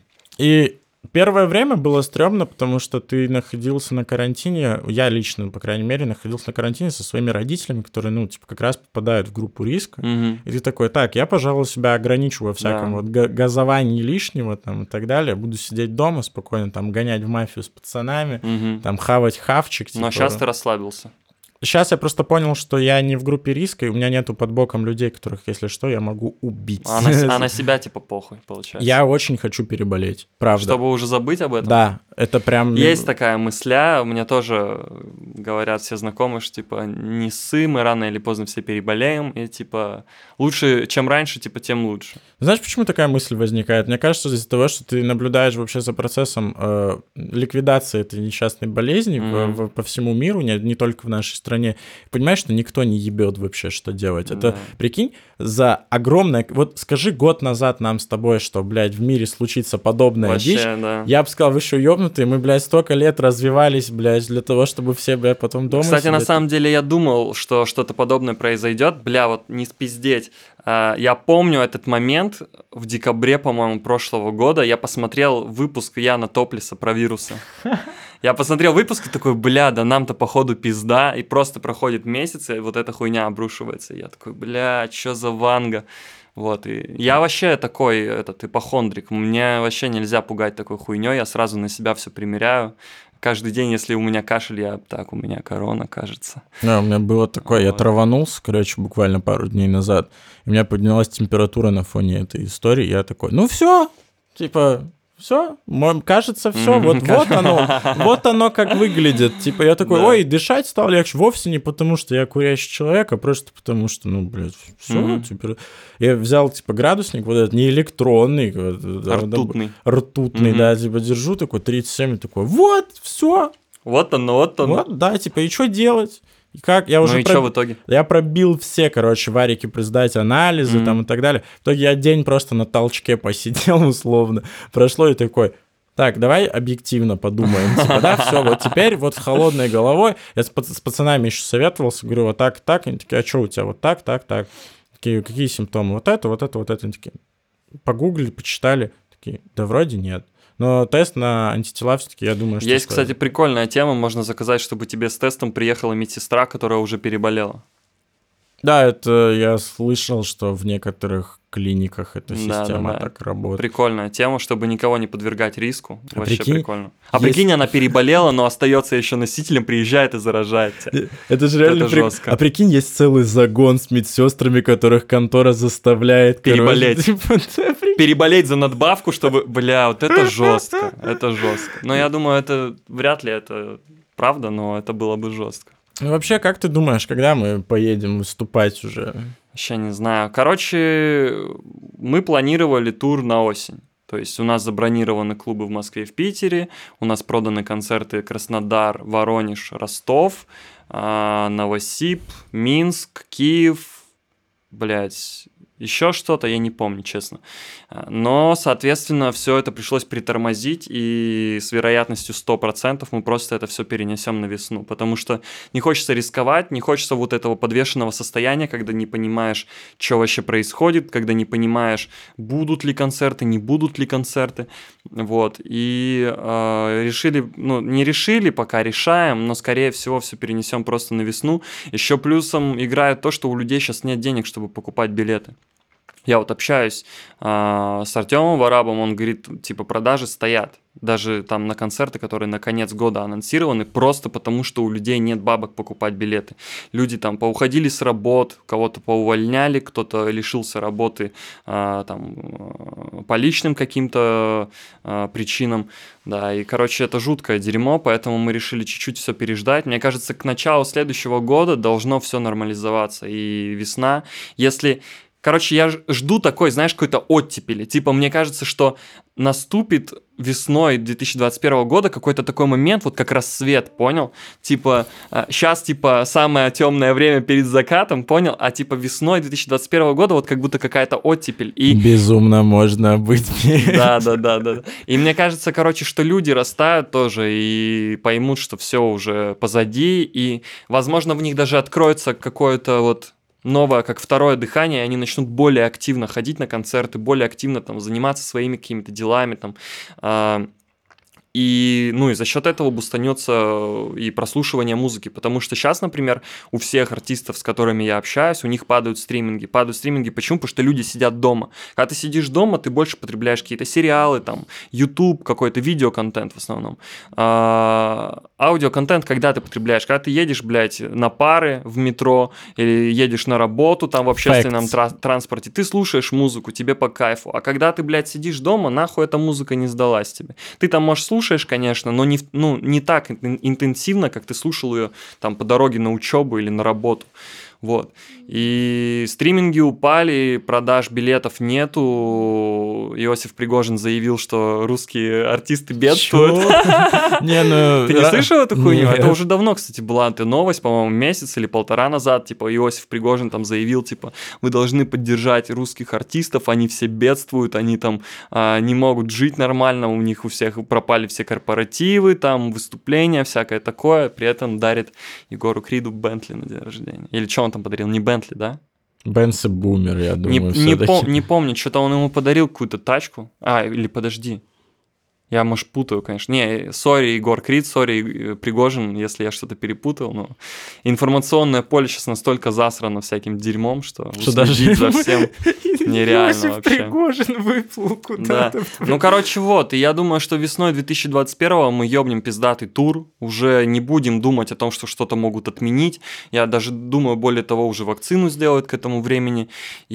S1: И первое время было стрёмно, потому что ты находился на карантине, я лично, по крайней мере, находился на карантине со своими родителями, которые, ну, типа, как раз попадают в группу риска. И ты такой: так, я, пожалуй, себя ограничу во всяком вот газовании лишнего там и так далее, буду сидеть дома спокойно, там, гонять в мафию с пацанами, там, хавать хавчик.
S2: Но
S1: типа.
S2: сейчас ты расслабился.
S1: Сейчас я просто понял, что я не в группе риска, и у меня нету под боком людей, которых, если что, я могу убить.
S2: А на себя, типа, похуй, получается.
S1: Я очень хочу переболеть, правда.
S2: Чтобы уже забыть об этом?
S1: Да, это прям...
S2: Есть такая мысля, у меня тоже говорят все знакомые, что, типа, не ссы, мы рано или поздно все переболеем, и, типа, лучше, чем раньше, типа, тем лучше.
S1: Знаешь, почему такая мысль возникает? Мне кажется, из-за того, что ты наблюдаешь вообще за процессом ликвидации этой несчастной болезни по всему миру, не только в нашей стране, понимаешь, что никто не ебет вообще, что делать. Это, прикинь, за огромное... Вот скажи год назад нам с тобой, что, блядь, в мире случится подобная
S2: вообще,
S1: дичь.
S2: Да.
S1: Я бы сказал, вы что, ёбнутые? Мы, блядь, столько лет развивались, блядь, для того, чтобы все, блядь, потом дома
S2: Кстати,
S1: сидеть.
S2: на самом деле я думал, что что-то подобное произойдет. Бля, вот не спиздеть. Я помню этот момент в декабре, по-моему, прошлого года. Я посмотрел выпуск Яна Топлеса про вирусы. Я посмотрел выпуск и такой, бля, да нам-то походу пизда. И просто проходит месяц, и вот эта хуйня обрушивается. И я такой, бля, чё за ванга? Вот, и я вообще такой, ипохондрик. Мне вообще нельзя пугать такой хуйней. Я сразу на себя все примеряю. Каждый день, если у меня кашель, у меня корона, кажется.
S1: Да, у меня было такое, я траванулся, короче, буквально пару дней назад, и у меня поднялась температура на фоне этой истории, я такой, ну все, типа... Все, кажется, все, вот оно как выглядит. Типа я такой, ой, дышать стал легче. Вовсе не потому, что я курящий человек, а просто потому, что, ну, блядь, все. Типа, я взял, типа, градусник, вот этот, не электронный, ртутный, да, типа, держу, такой, 37, такой, вот, все.
S2: Вот оно.
S1: Вот, да, типа, и что делать? И как я уже
S2: что в итоге?
S1: Я пробил все, короче, варики, сдать анализы там и так далее. В итоге я день просто на толчке посидел условно. Прошло и такой, так, давай объективно подумаем. Типа, да, все, вот теперь вот с холодной головой. Я с пацанами еще советовался, говорю, вот так. Они такие, а что у тебя вот так? Такие, какие симптомы? Вот это. Они такие, погуглили, почитали. Такие, да вроде нет. Но тест на антитела все-таки, я думаю, что...
S2: Есть, кстати, прикольная тема. Можно заказать, чтобы тебе с тестом приехала медсестра, которая уже переболела.
S1: Да, это я слышал, что в некоторых клиниках эта система так работает.
S2: Прикольная тема, чтобы никого не подвергать риску. Вообще прикольно. Прикинь, она переболела, но остается еще носителем, приезжает и заражает тебя.
S1: Это же реально жестко. А прикинь, есть целый загон с медсестрами, которых контора заставляет
S2: переболеть. Переболеть за надбавку, чтобы... Бля, вот это жестко. Это жестко. Но я думаю, это вряд ли это правда, но это было бы жестко.
S1: Ну, вообще, как ты думаешь, когда мы поедем выступать уже?
S2: Вообще не знаю. Короче, мы планировали тур на осень. То есть у нас забронированы клубы в Москве и в Питере, у нас проданы концерты Краснодар, Воронеж, Ростов, Новосиб, Минск, Киев, еще что-то, я не помню, честно. Но, соответственно, все это пришлось притормозить, и с вероятностью 100% мы просто это все перенесем на весну, потому что не хочется рисковать, не хочется вот этого подвешенного состояния, когда не понимаешь, что вообще происходит, когда не понимаешь, будут ли концерты, не будут ли концерты, вот, и решили, не решили, пока решаем, но, скорее всего, все перенесем просто на весну. Еще плюсом играет то, что у людей сейчас нет денег, чтобы покупать билеты. Я вот общаюсь с Артемом Варабом, он говорит, типа, продажи стоят. Даже там на концерты, которые на конец года анонсированы, просто потому, что у людей нет бабок покупать билеты. Люди там поуходили с работ, кого-то поувольняли, кто-то лишился работы там, по личным каким-то причинам. Да, и, короче, это жуткое дерьмо, поэтому мы решили чуть-чуть все переждать. Мне кажется, к началу следующего года должно все нормализоваться. И весна, если... Короче, я жду такой, знаешь, какой-то оттепели. Типа, мне кажется, что наступит весной 2021 года какой-то такой момент, вот как рассвет, понял? Типа, сейчас, типа, самое темное время перед закатом, понял? А, типа, весной 2021 года вот как будто какая-то оттепель. И...
S1: Безумно можно быть.
S2: Да. И мне кажется, короче, что люди растают тоже и поймут, что все уже позади, и, возможно, в них даже откроется какое-то вот... новое, как второе дыхание, и они начнут более активно ходить на концерты, более активно там заниматься своими какими-то делами, там, И, ну, и за счет этого бустанется и прослушивание музыки, потому что сейчас, например, у всех артистов, с которыми я общаюсь, у них падают стриминги. Падают стриминги почему? Потому что люди сидят дома. Когда ты сидишь дома, ты больше потребляешь какие-то сериалы, там, YouTube, какой-то видеоконтент в основном. Аудиоконтент, когда ты потребляешь? Когда ты едешь, блядь, на пары в метро или едешь на работу там в общественном транспорте, ты слушаешь музыку, тебе по кайфу. А когда ты, блядь, сидишь дома, нахуй эта музыка не сдалась тебе. Ты там, можешь, слушаешь, конечно, но не так интенсивно, как ты слушал ее там по дороге на учебу или на работу. Вот. И стриминги упали, продаж билетов нету. Иосиф Пригожин заявил, что русские артисты бедствуют. Ты не слышал эту хуйню? Это уже давно, кстати, была эта новость, по-моему, месяц или полтора назад. Типа Иосиф Пригожин там заявил, типа, вы должны поддержать русских артистов, они все бедствуют, они там не могут жить нормально, у них у всех пропали все корпоративы, там выступления, всякое такое. При этом дарит Егору Криду Бентли на день рождения. Или что он там подарил? Не Бентли, да?
S1: Бенс и Бумер, я думаю,
S2: не помню, что-то он ему подарил какую-то тачку. Или подожди. Я, может, путаю, конечно. Не, сори, Егор Крид, сори, Пригожин, если я что-то перепутал, но информационное поле сейчас настолько засрано всяким дерьмом, что
S1: даже
S2: за всем нереально вообще.
S4: Пригожин выплыл куда-то.
S2: Да. Ну, короче, вот, и я думаю, что весной 2021-го мы ёбнем пиздатый тур, уже не будем думать о том, что что-то могут отменить, я даже думаю, более того, уже вакцину сделают к этому времени,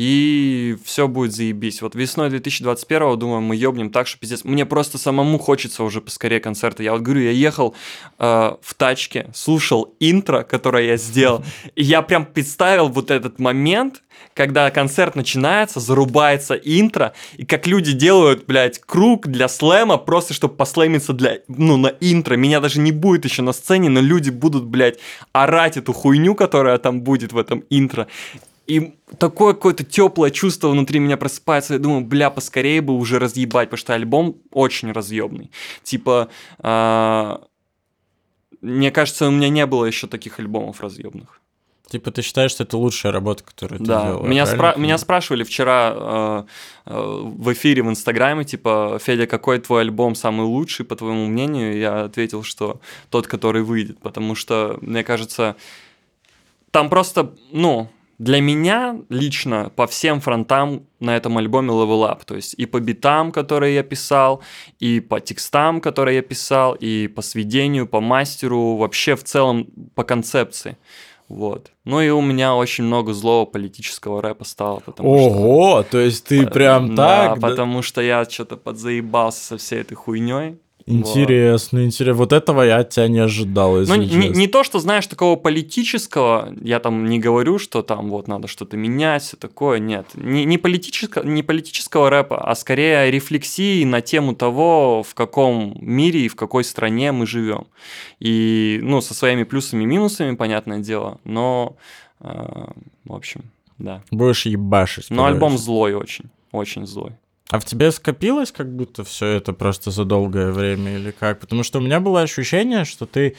S2: и все будет заебись. Вот весной 2021-го, думаю, мы ёбнем так, что пиздец. Мне просто самому хочется уже поскорее концерта. Я вот говорю, я ехал в тачке, слушал интро, которое я сделал, и я прям представил вот этот момент, когда концерт начинается, зарубается интро, и как люди делают, блядь, круг для слэма, просто чтобы послэмиться на интро. Меня даже не будет еще на сцене, но люди будут, блядь, орать эту хуйню, которая там будет в этом интро. И такое какое-то теплое чувство внутри меня просыпается. Я думаю, бля, поскорее бы уже разъебать, потому что альбом очень разъебный. Типа, мне кажется, у меня не было еще таких альбомов разъебных.
S1: Типа, ты считаешь, что это лучшая работа, которую ты делал?
S2: Меня спрашивали вчера в эфире в Инстаграме, типа, Федя, какой твой альбом самый лучший, по твоему мнению? Я ответил, что тот, который выйдет, потому что, мне кажется, там просто, для меня лично по всем фронтам на этом альбоме level up, то есть и по битам, которые я писал, и по текстам, которые я писал, и по сведению, по мастеру, вообще в целом по концепции. Вот. Ну и у меня очень много злого политического рэпа стало,
S1: то есть ты прям так?
S2: Да, потому что я что-то подзаебался со всей этой хуйней.
S1: Интересно. Вот этого я от тебя не ожидал, если честно.
S2: Не то, что, знаешь, такого политического, я там не говорю, что там вот надо что-то менять, все такое, нет. Не политического рэпа, а скорее рефлексии на тему того, в каком мире и в какой стране мы живем. И, со своими плюсами и минусами, понятное дело, но, в общем, да.
S1: Будешь ебашить.
S2: Но альбом злой очень, очень злой.
S1: А в тебе скопилось как будто все это просто за долгое время или как? Потому что у меня было ощущение, что ты...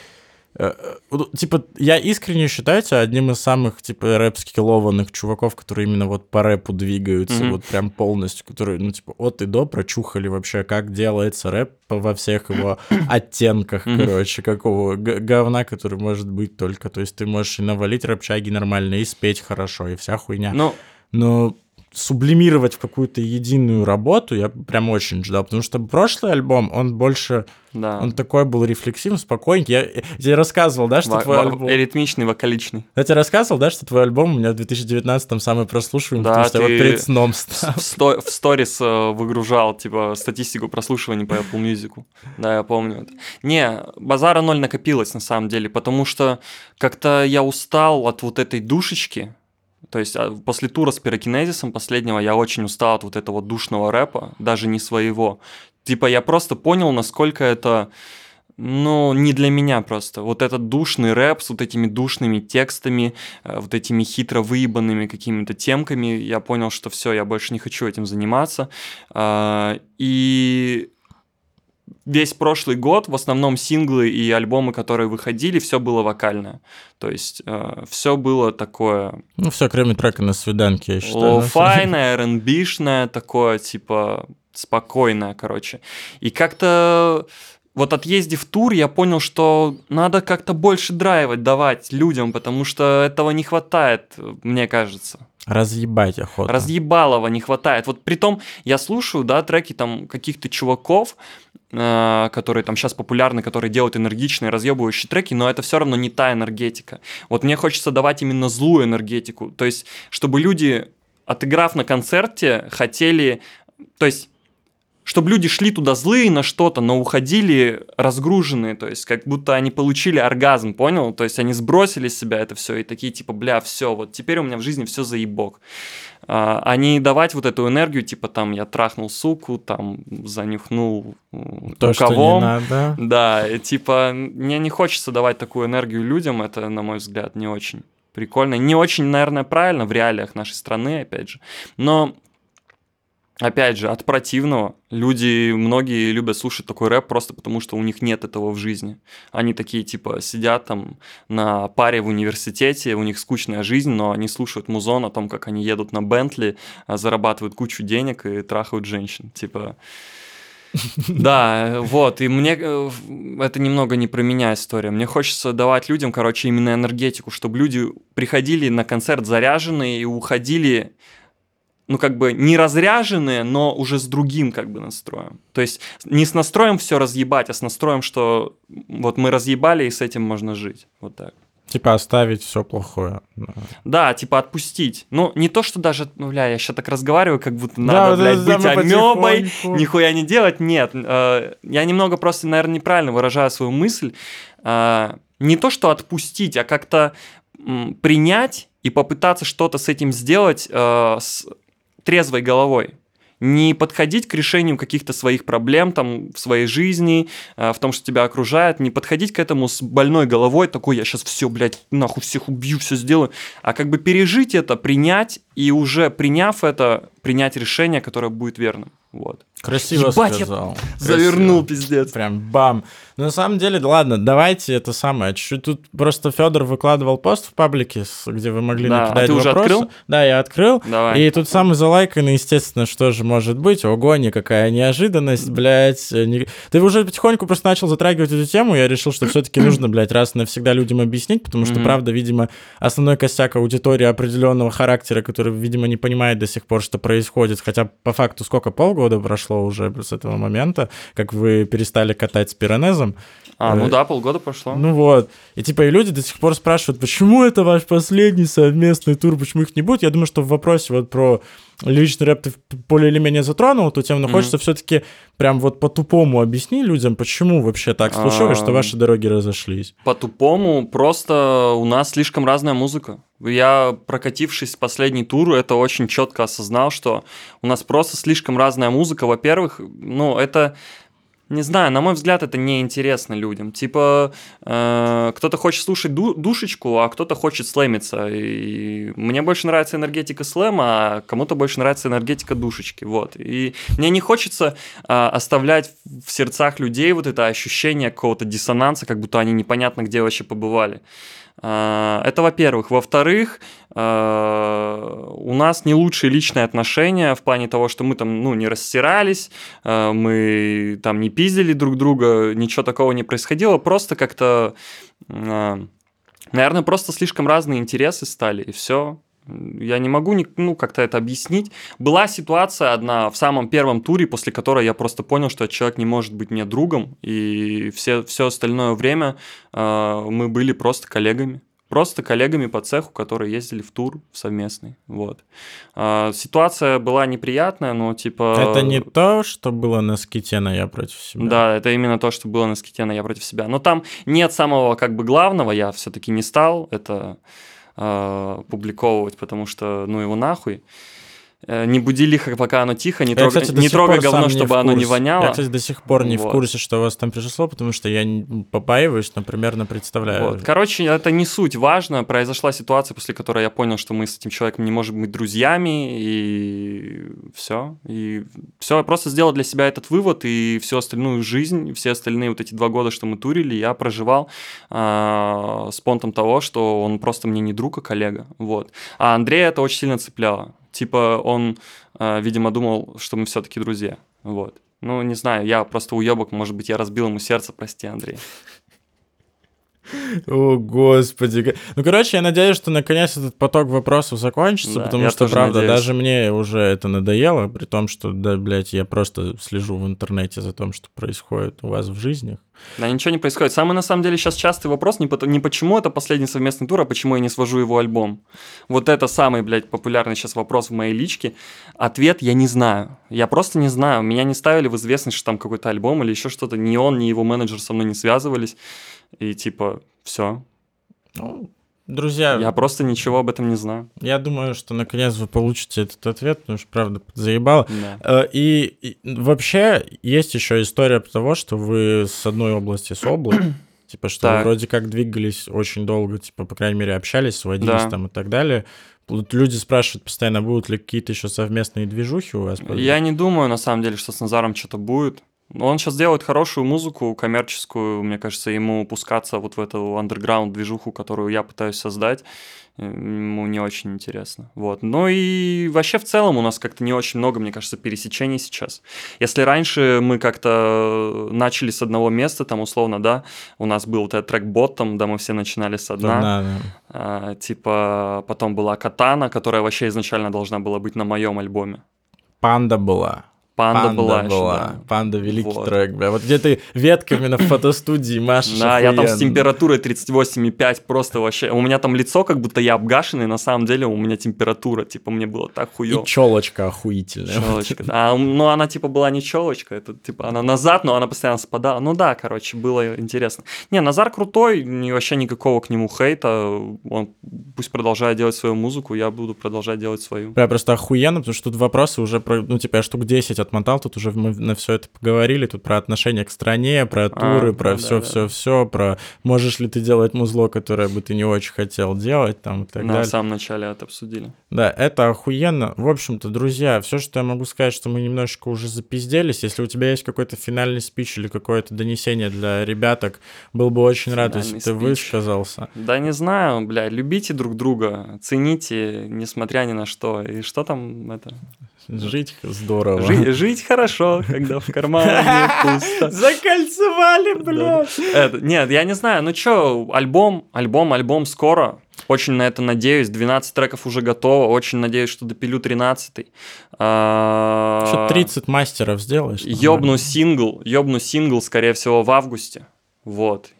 S1: я искренне считаю тебя одним из самых, рэп-скиллованных чуваков, которые именно вот по рэпу двигаются, вот прям полностью, которые, от и до прочухали вообще, как делается рэп во всех его оттенках, короче, какого говна, который может быть только. То есть ты можешь и навалить рэпчаги нормально, и спеть хорошо, и вся хуйня. Но сублимировать в какую-то единую работу я прям очень ждал, потому что прошлый альбом, он больше, он такой был рефлексивный, спокойненький. Я тебе рассказывал, да, что твой альбом...
S2: Ритмичный, вокаличный.
S1: Я тебе рассказывал, да, что твой альбом у меня в 2019-м самый прослушиваемый, потому что я вот перед сном стал.
S2: В сторис выгружал, статистику прослушиваний по Apple Music. Да, я помню это. Не, базара ноль накопилось на самом деле, потому что как-то я устал от вот этой душечки. То есть после тура с пирокинезисом последнего я очень устал от вот этого душного рэпа, даже не своего. Я просто понял, насколько это, не для меня просто. Вот этот душный рэп с вот этими душными текстами, вот этими хитро выебанными какими-то темками, я понял, что все, я больше не хочу этим заниматься. И... Весь прошлый год, в основном синглы и альбомы, которые выходили, все было вокальное. То есть все было такое...
S1: все, кроме трека «На свиданке», я считаю.
S2: Лоу-файное, R&B-шное, такое, спокойное, короче. И как-то... вот отъездив в тур, я понял, что надо как-то больше драйва давать людям, потому что этого не хватает, мне кажется.
S1: Разъебать охота.
S2: Разъебалова не хватает. Вот притом я слушаю, да, треки там каких-то чуваков, которые там сейчас популярны, которые делают энергичные, разъебывающие треки, но это все равно не та энергетика. Вот мне хочется давать именно злую энергетику. То есть, чтобы люди, отыграв на концерте, хотели... То есть, чтобы люди шли туда злые на что-то, но уходили разгруженные, то есть как будто они получили оргазм, понял? То есть они сбросили с себя это все и такие типа, бля, все, вот теперь у меня в жизни все заебок. А не давать вот эту энергию, типа там я трахнул суку, там занюхнул
S1: то,
S2: рукавом.
S1: что не надо.
S2: Да, и, типа мне не хочется давать такую энергию людям, это, на мой взгляд, не очень прикольно. Не очень, наверное, правильно в реалиях нашей страны, опять же. Но... Опять же, от противного. Люди, многие любят слушать такой рэп просто потому, что у них нет этого в жизни. Они такие, типа, сидят там на паре в университете, у них скучная жизнь, но они слушают музон о том, как они едут на Бентли, зарабатывают кучу денег и трахают женщин. Типа... Да, вот, и мне это немного не про меня история. Мне хочется давать людям, короче, именно энергетику, чтобы люди приходили на концерт заряженные и уходили... ну, как бы не разряженные, но уже с другим как бы настроем. То есть не с настроем все разъебать, а с настроем, что вот мы разъебали, и с этим можно жить. Вот так.
S1: Типа оставить все плохое.
S2: Да, типа отпустить. Ну, не то, что даже, ну, бля, я сейчас так разговариваю, как будто надо, блядь, быть амебой, нихуя не делать. Нет, я немного просто, наверное, неправильно выражаю свою мысль. Не то, что отпустить, а как-то принять и попытаться что-то с этим сделать с трезвой головой. Не подходить к решению каких-то своих проблем там, в своей жизни, в том, что тебя окружает, не подходить к этому с больной головой, такой, я сейчас все, блядь, нахуй всех убью, все сделаю, а как бы пережить это, принять, и уже приняв это, принять решение, которое будет верным. Вот.
S1: Красиво
S2: Ебать,
S1: сказал.
S2: Завернул, пиздец.
S1: Прям бам. Но на самом деле, ладно, давайте это самое. Чуть-чуть тут просто Федор выкладывал пост в паблике, где вы могли накидать
S2: ты
S1: вопросы.
S2: уже открыл?
S1: Да, я открыл.
S2: Давай.
S1: И тут самый залайканный, естественно, что же может быть. Ого, какая неожиданность, блядь. Ты уже потихоньку просто начал затрагивать эту тему. Я решил, что все-таки нужно, блядь, раз и навсегда людям объяснить, потому что, правда, видимо, основной костяк аудитории определенного характера, который, видимо, не понимает до сих пор, что происходит. Хотя, по факту, сколько, полгода прошло уже с этого момента, как вы перестали катать с Пиранезом.
S2: Ну да, полгода прошло.
S1: Ну вот. И типа и люди до сих пор спрашивают, почему это ваш последний совместный тур, почему их не будет. Я думаю, что в вопросе вот про личный рэп ты более или менее затронул эту тему, но хочется все-таки прям вот по-тупому объяснить людям, почему вообще так случилось, что ваши дороги разошлись.
S2: По-тупому просто у нас слишком разная музыка. Я, прокатившись последний тур, это очень четко осознал, что у нас просто слишком разная музыка. Во-первых, ну, это... Не знаю, на мой взгляд, это неинтересно людям. Типа, кто-то хочет слушать душечку, а кто-то хочет слэмиться. И мне больше нравится энергетика слэма, а кому-то больше нравится энергетика душечки. Вот. И мне не хочется оставлять в сердцах людей вот это ощущение какого-то диссонанса, как будто они непонятно где вообще побывали. Это во-первых. Во-вторых, у нас не лучшие личные отношения в плане того, что мы там, ну, не растирались, мы там не пиздили друг друга, ничего такого не происходило, просто как-то, наверное, просто слишком разные интересы стали, и все. Я не могу как-то это объяснить. Была ситуация одна в самом первом туре, после которой я просто понял, что этот человек не может быть мне другом, и все остальное время мы были просто коллегами. Просто коллегами по цеху, которые ездили в тур совместный. Вот. Ситуация была неприятная, но типа...
S1: Это не то, что было на ските на «Я против себя».
S2: Да, это именно то, что было на ските на «Я против себя». Но там нет самого как бы главного, я все-таки не стал это публиковывать, потому что ну его нахуй. Не буди лихо, пока оно тихо, не трогай говно, чтобы оно не воняло.
S1: Я, кстати, до сих пор не в курсе, что у вас там произошло, потому что я побаиваюсь, но примерно представляю.
S2: Вот. Короче, это не суть важно. Произошла ситуация, после которой я понял, что мы с этим человеком не можем быть друзьями, и все. И все, я просто сделал для себя этот вывод, и всю остальную жизнь, все остальные вот эти 2 года, что мы турили, я проживал с понтом того, что он просто мне не друг, а коллега. Вот. А Андрея это очень сильно цепляло. Типа он, видимо, думал, что мы все-таки друзья. Вот. Ну, не знаю, я просто уебок, может быть, я разбил ему сердце, прости, Андрей.
S1: О, господи. Ну, короче, я надеюсь, что наконец этот поток вопросов закончится,
S2: Да,
S1: потому
S2: я
S1: что,
S2: тоже
S1: правда,
S2: надеюсь.
S1: даже мне уже это надоело, при том, что, да, блядь, я просто слежу в интернете за тем, что происходит у вас в жизнях.
S2: Да, ничего не происходит. Самый, на самом деле, сейчас частый вопрос не почему это последний совместный тур, а почему я не свожу его альбом. Вот это самый, блядь, популярный сейчас вопрос в моей личке. Ответ я не знаю. Я просто не знаю. Меня не ставили в известность, что там какой-то альбом или еще что-то. Ни он, ни его менеджер со мной не связывались. И типа, все.
S1: Ну, друзья,
S2: Я просто ничего об этом не знаю.
S1: я думаю, что наконец вы получите этот ответ, потому что, правда, заебало.
S2: Да.
S1: И вообще есть еще история того, что вы с одной области с области, типа, что вы
S2: Так.
S1: вроде как двигались очень долго, типа, по крайней мере, общались, сводились
S2: Да.
S1: там и так далее. Вот люди спрашивают постоянно, будут ли какие-то еще совместные движухи у вас?
S2: Я не думаю, на самом деле, что с Назаром что-то будет. Он сейчас делает хорошую музыку, коммерческую, мне кажется, ему пускаться вот в эту андерграунд-движуху, которую я пытаюсь создать, ему не очень интересно. Вот. Ну и вообще в целом у нас как-то не очень много, мне кажется, пересечений сейчас. Если раньше мы как-то начали с одного места, там условно, да, у нас был вот этот трек «Bottom», да, мы все начинали с дна. Типа потом была «Катана», которая вообще изначально должна была быть на моем альбоме.
S1: Панда была.
S2: Панда была еще, да.
S1: Панда — великий
S2: Вот.
S1: трек, бля. Вот где ты ветками на фотостудии машешь.
S2: Да, я там с
S1: охуенно.
S2: температурой 38,5 просто вообще... У меня там лицо, как будто я обгашенный, на самом деле у меня температура, типа, мне было так хуёво.
S1: И челочка охуительная.
S2: Челочка, да. Ну, она, типа, была не челочка, это, типа, она назад, но она постоянно спадала. Ну да, короче, было интересно. Не, Назар крутой, вообще никакого к нему хейта. Он пусть продолжает делать свою музыку, я буду продолжать делать свою.
S1: Бля, просто охуенно, потому что тут вопросы уже про, ну, типа, я штук 10 отмотал, тут уже мы на все это поговорили, тут про отношение к стране, про туры, про все, про можешь ли ты делать музло, которое бы ты не очень хотел делать, там, и так далее.
S2: В самом начале это обсудили.
S1: Да, это охуенно. В общем-то, друзья, все, что я могу сказать, что мы немножечко уже запизделись. Если у тебя есть какой-то финальный спич или какое-то донесение для ребяток, был бы очень рад, если бы ты высказался.
S2: Да не знаю, бля, любите друг друга, цените, несмотря ни на что. И что там это?
S1: Жить здорово.
S2: Жить хорошо, когда в кармане пусто.
S1: Закольцевали, блядь.
S2: Нет, я не знаю, ну чё, альбом скоро. Очень на это надеюсь. 12 треков уже готово. Очень надеюсь, что допилю 13-й.
S1: Что 30 мастеров сделаешь?
S2: Ёбну сингл, скорее всего, в августе. Вот.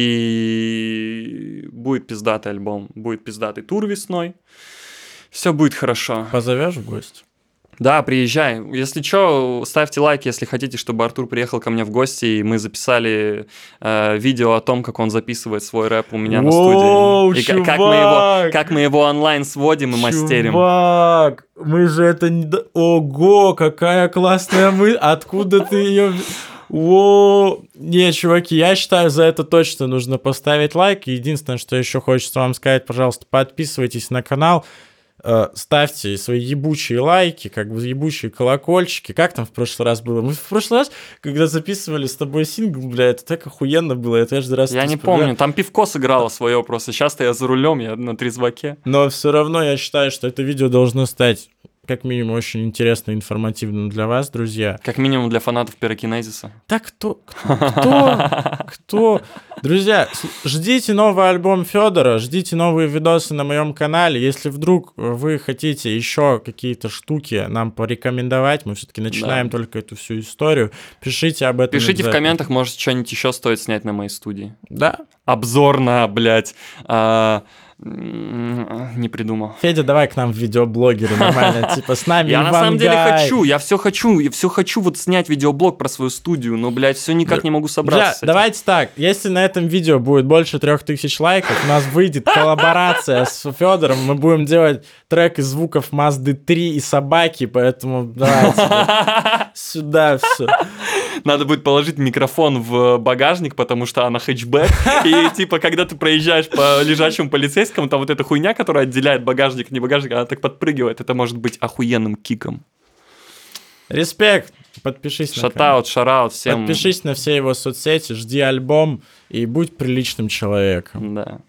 S2: И будет пиздатый альбом. Будет пиздатый тур весной. Все будет хорошо.
S1: Позовешь в гости?
S2: Да, приезжай. Если что, ставьте лайк, если хотите, чтобы Артур приехал ко мне в гости, и мы записали видео о том, как он записывает свой рэп у меня на студии. И как мы его онлайн сводим и мастерим.
S1: Чувак, мы же это не... Ого, какая классная мысль. Откуда ты ее... О, не, чуваки, я считаю, за это точно нужно поставить лайк. Единственное, что еще хочется вам сказать, пожалуйста, подписывайтесь на канал. Ставьте свои ебучие лайки, как бы ебучие колокольчики. Как там в прошлый раз было? Мы в прошлый раз, когда записывали с тобой сингл, бля, это так охуенно было. Я каждый раз...
S2: Я не помню, там пивко сыграло свое просто. Сейчас-то я за рулем, я на трезваке.
S1: Но все равно я считаю, что это видео должно стать как минимум очень интересно и информативно для вас, друзья.
S2: Как минимум для фанатов пирокинезиса.
S1: Так кто? Друзья, ждите новый альбом Федора, ждите новые видосы на моем канале. Если вдруг вы хотите еще какие-то штуки нам порекомендовать, мы все-таки начинаем только эту всю историю, пишите об этом.
S2: Пишите в комментах, может, что-нибудь еще стоит снять на моей студии.
S1: Да.
S2: Обзор на, блядь... Не придумал.
S1: Федя, давай к нам в видеоблогеры нормально, типа с нами
S2: Я
S1: Иван
S2: на самом деле
S1: Гай.
S2: хочу, я все хочу вот снять видеоблог про свою студию, но, блядь, все никак не могу собраться с этим.
S1: Давайте так, если на этом видео будет больше 3000 лайков, у нас выйдет коллаборация с Федором, мы будем делать трек из звуков Мазды 3 и собаки, поэтому давайте сюда все.
S2: Надо будет положить микрофон в багажник, потому что она хэтчбэк, и типа, когда ты проезжаешь по лежачему полицейскому, там вот эта хуйня, которая отделяет багажник, не багажник, она так подпрыгивает, это может быть охуенным киком.
S1: Респект, подпишись на канал.
S2: Шараут всем.
S1: Подпишись на все его соцсети, жди альбом и будь приличным человеком.
S2: Да.